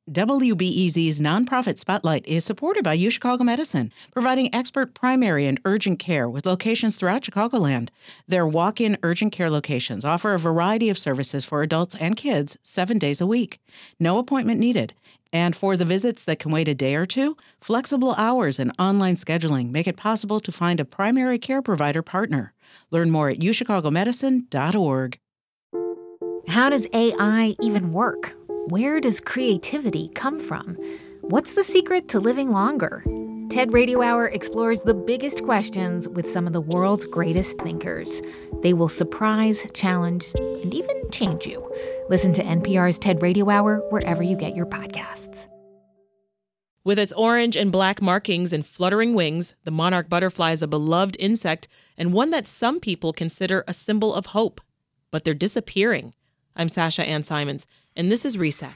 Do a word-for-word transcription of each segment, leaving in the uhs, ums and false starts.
W B E Z's nonprofit Spotlight is supported by UChicago Medicine, providing expert primary and urgent care with locations throughout Chicagoland. Their walk-in urgent care locations offer a variety of services for adults and kids seven days a week. No appointment needed. And for the visits that can wait a day or two, flexible hours and online scheduling make it possible to find a primary care provider partner. Learn more at u chicago medicine dot org. How does A I even work? Where does creativity come from? What's the secret to living longer? TED Radio Hour explores the biggest questions with some of the world's greatest thinkers. They will surprise, challenge, and even change you. Listen to N P R's TED Radio Hour wherever you get your podcasts. With its orange and black markings and fluttering wings, the monarch butterfly is a beloved insect and one that some people consider a symbol of hope. But they're disappearing. I'm Sasha Ann Simons, and this is Reset.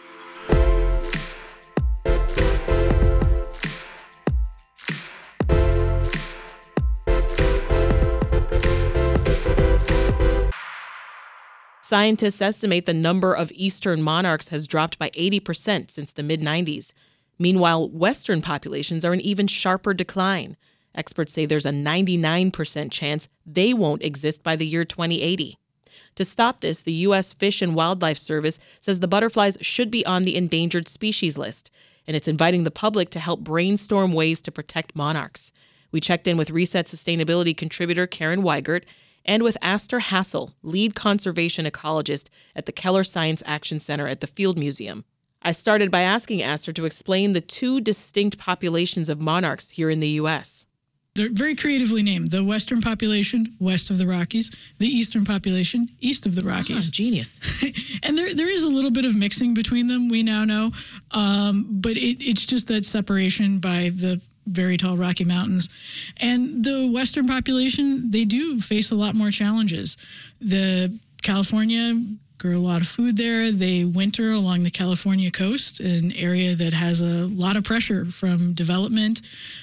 Scientists estimate the number of eastern monarchs has dropped by eighty percent since the mid nineties. Meanwhile, western populations are in even sharper decline. Experts say there's a ninety-nine percent chance they won't exist by the year twenty eighty. To stop this, the U S Fish and Wildlife Service says the butterflies should be on the endangered species list, and it's inviting the public to help brainstorm ways to protect monarchs. We checked in with Reset sustainability contributor Karen Weigert and with Aster Hassel, lead conservation ecologist at the Keller Science Action Center at the Field Museum. I started by asking Aster to explain the two distinct populations of monarchs here in the U S. They're very creatively named. The western population, west of the Rockies. The eastern population, east of the Rockies. Oh, genius. And there there is a little bit of mixing between them, we now know. Um, but it, it's just that separation by the very tall Rocky Mountains. And the western population, they do face a lot more challenges. The California grow a lot of food there. They winter along the California coast, an area that has a lot of pressure from development.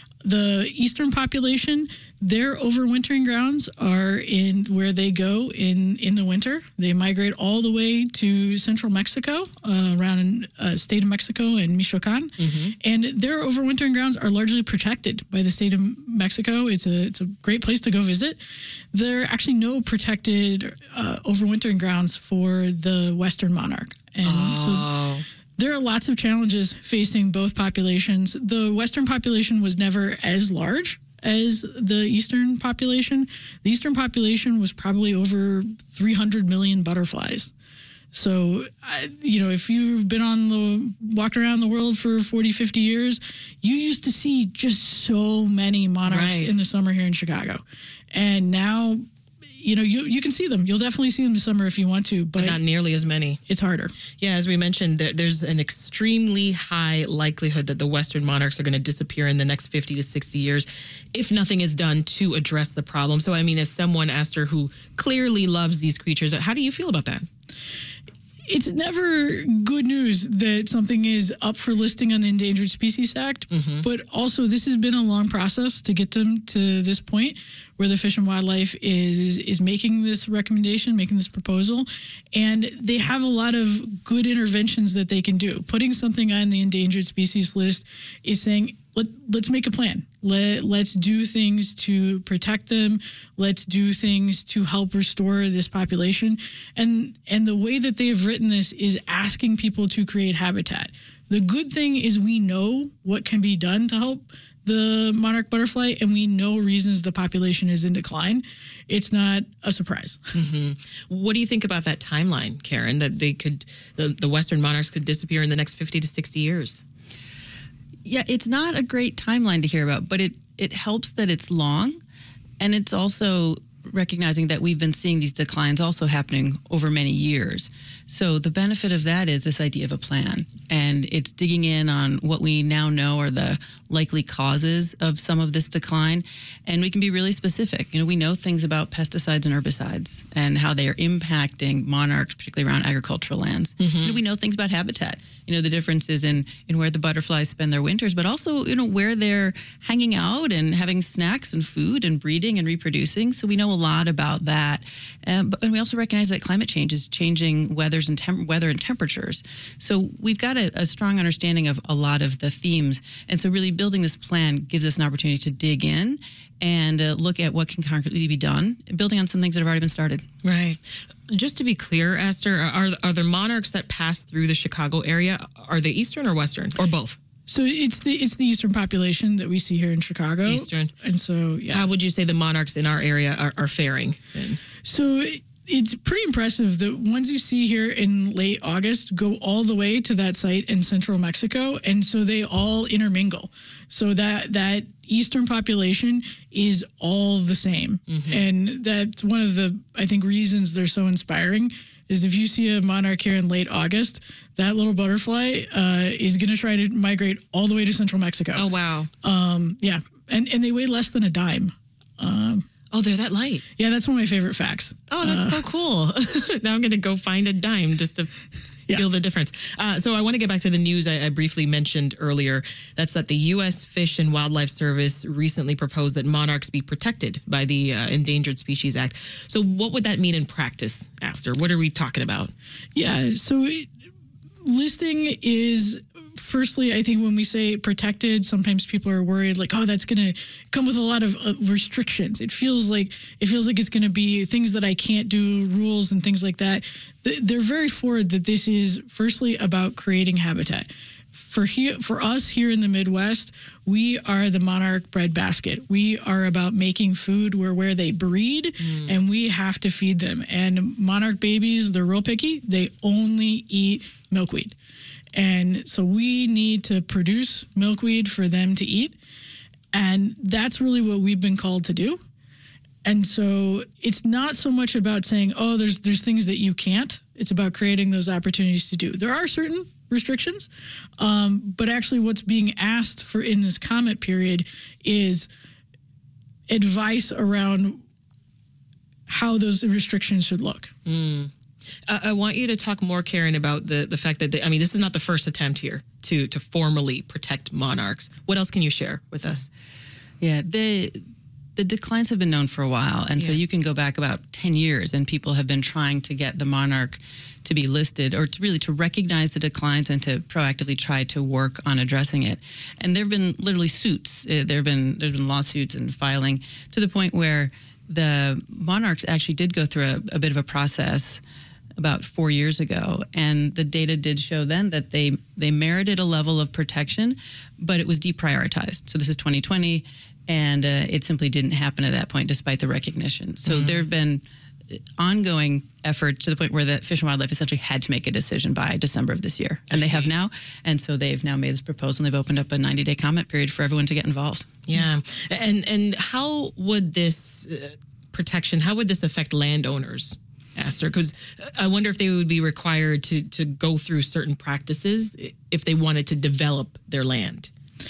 The eastern population, their overwintering grounds are in where they go in, in the winter. They migrate all the way to central Mexico, uh, around uh, state of Mexico and Michoacan. Mm-hmm. And their overwintering grounds are largely protected by the state of Mexico. It's a it's a great place to go visit. There are actually no protected uh, overwintering grounds for the western monarch. And oh. so there are lots of challenges facing both populations. The western population was never as large as the eastern population. The eastern population was probably over three hundred million butterflies. So, you know, if you've been on the, walked around the world for forty, fifty years, you used to see just so many monarchs right. in the summer here in Chicago. And now, you know, you you can see them. You'll definitely see them in summer if you want to, but, but not nearly as many. It's harder. Yeah, as we mentioned, there, there's an extremely high likelihood that the western monarchs are going to disappear in the next fifty to sixty years if nothing is done to address the problem. So, I mean, as someone, Aster, who clearly loves these creatures, how do you feel about that? It's never good news that something is up for listing on the Endangered Species Act, mm-hmm. but also this has been a long process to get them to this point where the Fish and Wildlife is is making this recommendation, making this proposal, and they have a lot of good interventions that they can do. Putting something on the endangered species list is saying, Let, let's make a plan. Let, let's do things to protect them. Let's do things to help restore this population. And, and the way that they have written this is asking people to create habitat. The good thing is we know what can be done to help the monarch butterfly, and we know reasons the population is in decline. It's not a surprise. Mm-hmm. What do you think about that timeline, Karen, that they could, the, the western monarchs could disappear in the next fifty to sixty years? Yeah, it's not a great timeline to hear about, but it, it helps that it's long, and it's also recognizing that we've been seeing these declines also happening over many years. So the benefit of that is this idea of a plan, and it's digging in on what we now know are the likely causes of some of this decline, and we can be really specific. You know, we know things about pesticides and herbicides and how they are impacting monarchs, particularly around agricultural lands. Mm-hmm. You know, we know things about habitat. You know, the differences in, in where the butterflies spend their winters, but also, you know, where they're hanging out and having snacks and food and breeding and reproducing. So we know know a lot about that. Um, but and we also recognize that climate change is changing weathers and temp- weather and temperatures. So we've got a, a strong understanding of a lot of the themes. And so really building this plan gives us an opportunity to dig in and uh, look at what can concretely be done, building on some things that have already been started. Right. Just to be clear, Esther, are, are the monarchs that pass through the Chicago area, are they Eastern or Western, or both? So it's the it's the Eastern population that we see here in Chicago. Eastern. And so, yeah. How would you say the monarchs in our area are, are faring then? So it's pretty impressive. The ones you see here in late August go all the way to that site in central Mexico, and so they all intermingle. So that that Eastern population is all the same. Mm-hmm. And that's one of the, I think, reasons they're so inspiring is if you see a monarch here in late August, that little butterfly uh, is going to try to migrate all the way to central Mexico. Oh, wow. Um, yeah. And, and they weigh less than a dime. Um, oh, they're that light. Yeah, that's one of my favorite facts. Oh, that's uh, so cool. Now I'm going to go find a dime just to yeah. feel the difference. Uh, so I want to get back to the news I, I briefly mentioned earlier. That's that the U S Fish and Wildlife Service recently proposed that monarchs be protected by the uh, Endangered Species Act. So what would that mean in practice, Aster? What are we talking about? Yeah, so it, listing is... Firstly, I think when we say protected, sometimes people are worried like, oh, that's going to come with a lot of uh, restrictions. It feels like it feels like it's going to be things that I can't do, rules and things like that. They're very forward that this is firstly about creating habitat. For here, for us here in the Midwest, we are the monarch breadbasket. We are about making food where where they breed, mm. and we have to feed them. And monarch babies, they're real picky. They only eat milkweed. And so we need to produce milkweed for them to eat. And that's really what we've been called to do. And so it's not so much about saying, oh, there's there's things that you can't. It's about creating those opportunities to do. There are certain restrictions, um, but actually what's being asked for in this comment period is advice around how those restrictions should look. Mm. Uh, I want you to talk more, Karen, about the, the fact that, they, I mean, this is not the first attempt here to to formally protect monarchs. What else can you share with us? Yeah, the the declines have been known for a while. And yeah. so you can go back about ten years and people have been trying to get the monarch to be listed or to really to recognize the declines and to proactively try to work on addressing it. And there have been literally suits. Uh, there have been, there's been lawsuits and filing to the point where the monarchs actually did go through a, a bit of a process about four years ago, and the data did show then that they they merited a level of protection, but it was deprioritized. So this is twenty twenty, and uh, it simply didn't happen at that point, despite the recognition. So mm-hmm. there have been ongoing efforts to the point where the Fish and Wildlife essentially had to make a decision by December of this year, and I they see. have now. And so they've now made this proposal, and they've opened up a ninety-day comment period for everyone to get involved. Yeah, and and how would this uh, protection? How would this affect landowners? Aster, because I wonder if they would be required to to go through certain practices if they wanted to develop their land.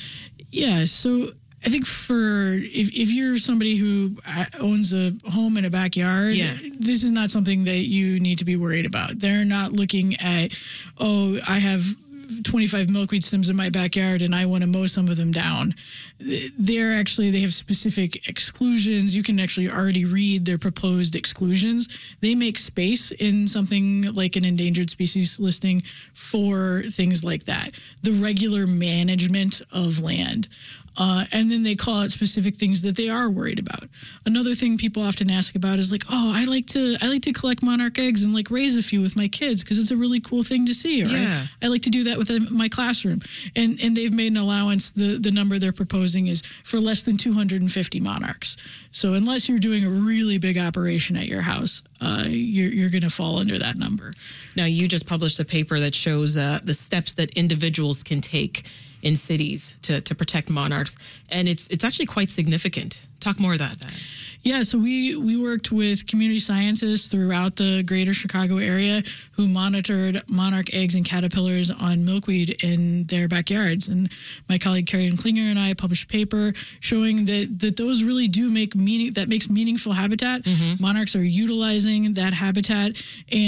Yeah, so I think for if, if you're somebody who owns a home and a backyard, yeah. this is not something that you need to be worried about. They're not looking at, oh, I have twenty-five milkweed stems in my backyard and I want to mow some of them down. They're actually, they have specific exclusions. You can actually already read their proposed exclusions. They make space in something like an endangered species listing for things like that. The regular management of land. Uh, and then they call out specific things that they are worried about. Another thing people often ask about is like, oh, I like to I like to collect monarch eggs and like raise a few with my kids because it's a really cool thing to see. Or yeah. I, I like to do that within my classroom. And and they've made an allowance. The, the number they're proposing is for less than two hundred fifty monarchs. So unless you're doing a really big operation at your house, uh, you're, you're going to fall under that number. Now, you just published a paper that shows uh, the steps that individuals can take in cities to, to protect monarchs. And it's it's actually quite significant. Talk more about that. Yeah, so we, we worked with community scientists throughout the greater Chicago area who monitored monarch eggs and caterpillars on milkweed in their backyards. And my colleague Carrie Klinger and I published a paper showing that, that those really do make meaning, that makes meaningful habitat. Mm-hmm. Monarchs are utilizing that habitat. And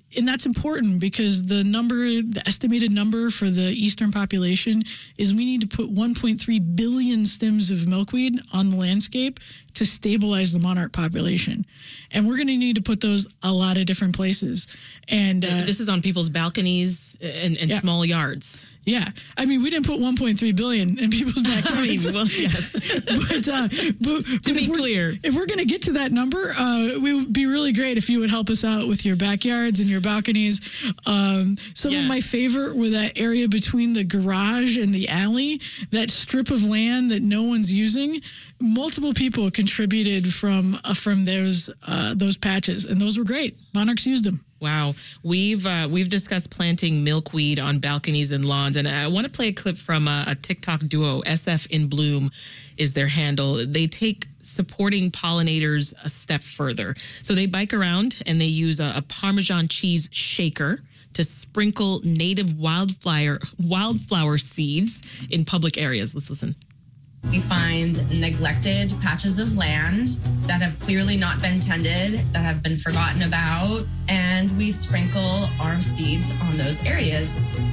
and that's important because the number, the estimated number for the eastern population is we need to put one point three billion stems of milkweed on the landscape to stabilize the monarch population. And we're going to need to put those a lot of different places. And uh, this is on people's balconies and, and yeah. small yards. Yeah. I mean, we didn't put one point three billion in people's backyards. I mean, well, yes. but, uh, but, to but be if clear, if we're going to get to that number, uh, it would be really great if you would help us out with your backyards and your balconies. Um, some yeah. of my favorite were that area between the garage and the alley, that strip of land that no one's using. Multiple people contributed from uh, from those uh, those patches, and those were great. Monarchs used them. Wow. We've uh, we've discussed planting milkweed on balconies and lawns, and I want to play a clip from a, a TikTok duo. S F in Bloom is their handle. They take supporting pollinators a step further. So they bike around and they use a, a Parmesan cheese shaker to sprinkle native wildflower wildflower seeds in public areas. Let's listen. We find neglected patches of land that have clearly not been tended, that have been forgotten about, and we sprinkle our seeds on those areas.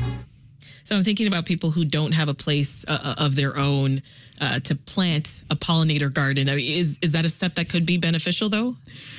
So I'm thinking about people who don't have a place uh, of their own uh, to plant a pollinator garden. I mean, is is that a step that could be beneficial, though?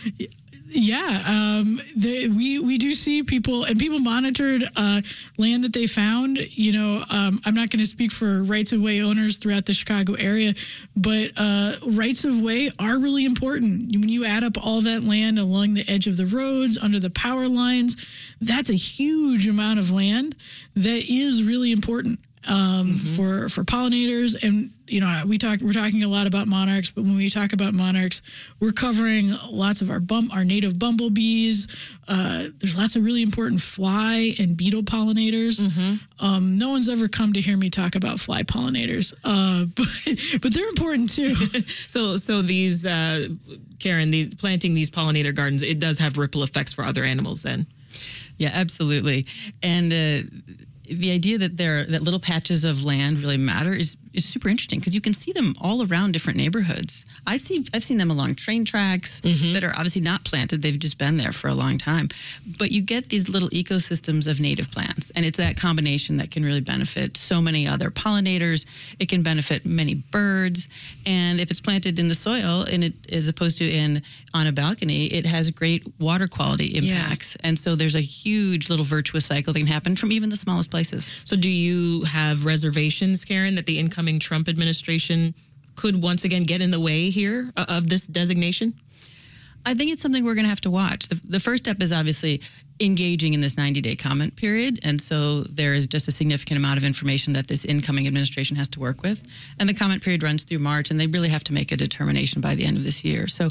Yeah, um, the, we we do see people, and people monitored uh, land that they found. You know, um, I'm not going to speak for rights of way owners throughout the Chicago area, but uh, rights of way are really important. When you add up all that land along the edge of the roads, under the power lines, that's a huge amount of land that is really important. Um, mm-hmm. for, for pollinators. And, you know, we talk, we're talking a lot about monarchs, but when we talk about monarchs, we're covering lots of our bum, our native bumblebees. Uh, there's lots of really important fly and beetle pollinators. Mm-hmm. Um, no one's ever come to hear me talk about fly pollinators, uh, but, but they're important too. so, so these, uh, Karen, these planting these pollinator gardens, it does have ripple effects for other animals then. Yeah, absolutely. And, uh, the idea that there that little patches of land really matter is is super interesting because you can see them all around different neighborhoods. I see I've seen them along train tracks mm-hmm. that are obviously not planted; they've just been there for a long time. But you get these little ecosystems of native plants, and it's that combination that can really benefit so many other pollinators. It can benefit many birds, and if it's planted in the soil, and it as opposed to in on a balcony, it has great water quality impacts. Yeah. And so there's a huge little virtuous cycle that can happen from even the smallest places. So do you have reservations, Karen, that the incoming Trump administration could once again get in the way here of this designation? I think it's something we're going to have to watch. The, the first step is obviously engaging in this ninety-day comment period, and so there is just a significant amount of information that this incoming administration has to work with. And the comment period runs through March, and they really have to make a determination by the end of this year. So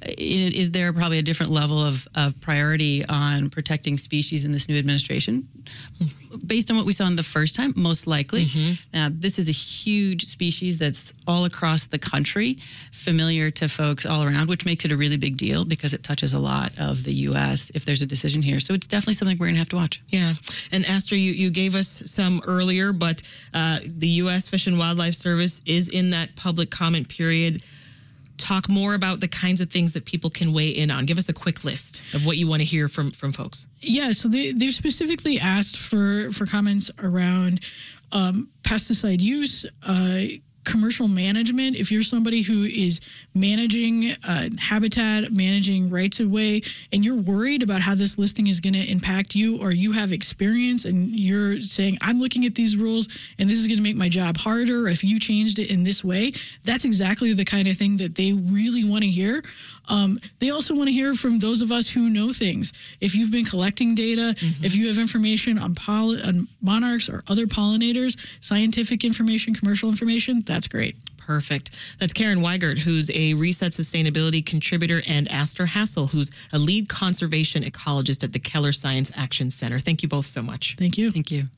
is there probably a different level of, of priority on protecting species in this new administration? Based on what we saw in the first time, most likely. Mm-hmm. Now, this is a huge species that's all across the country, familiar to folks all around, which makes it a really big deal because it touches a lot of the U S if there's a decision here. So it's definitely something we're going to have to watch. Yeah. And Aster, you, you gave us some earlier, but uh, the U S Fish and Wildlife Service is in that public comment period. Talk more about the kinds of things that people can weigh in on. Give us a quick list of what you want to hear from, from folks. Yeah, so they, they've specifically asked for, for comments around um, pesticide use, uh, commercial management. If you're somebody who is managing uh, habitat, managing rights of way, and you're worried about how this listing is going to impact you, or you have experience and you're saying, I'm looking at these rules and this is going to make my job harder, or if you changed it in this way, that's exactly the kind of thing that they really want to hear. Um, they also want to hear from those of us who know things. If you've been collecting data, mm-hmm. if you have information on, poll- on monarchs or other pollinators, scientific information, commercial information, that's great. Perfect. That's Karen Weigert, who's a Reset Sustainability contributor, and Aster Hassel, who's a lead conservation ecologist at the Keller Science Action Center. Thank you both so much. Thank you. Thank you.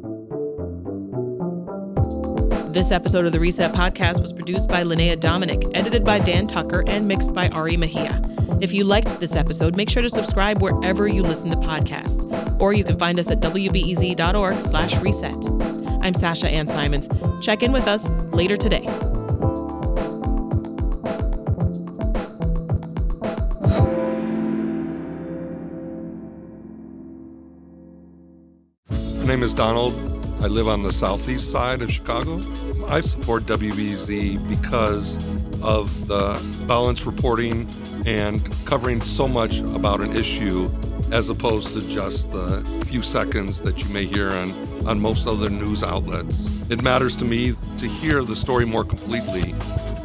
This episode of the Reset Podcast was produced by Linnea Dominic, edited by Dan Tucker, and mixed by Ari Mejia. If you liked this episode, make sure to subscribe wherever you listen to podcasts, or you can find us at w b e z dot org slash reset. I'm Sasha Ann Simons. Check in with us later today. name is Donald. I live on the southeast side of Chicago. I support W B Z because of the balanced reporting and covering so much about an issue as opposed to just the few seconds that you may hear on, on most other news outlets. It matters to me to hear the story more completely